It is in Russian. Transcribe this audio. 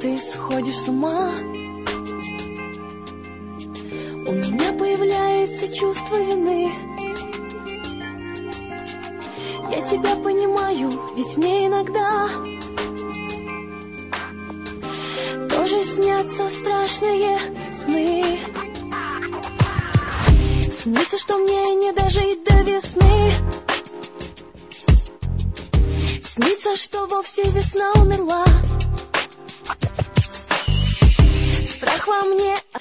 ты сходишь с ума. У меня появляется чувство вины. Я тебя понимаю, ведь мне иногда тоже снятся страшные сны. Снится, что мне не дожить до весны. Снится, что вовсе весна умерла. Страх во мне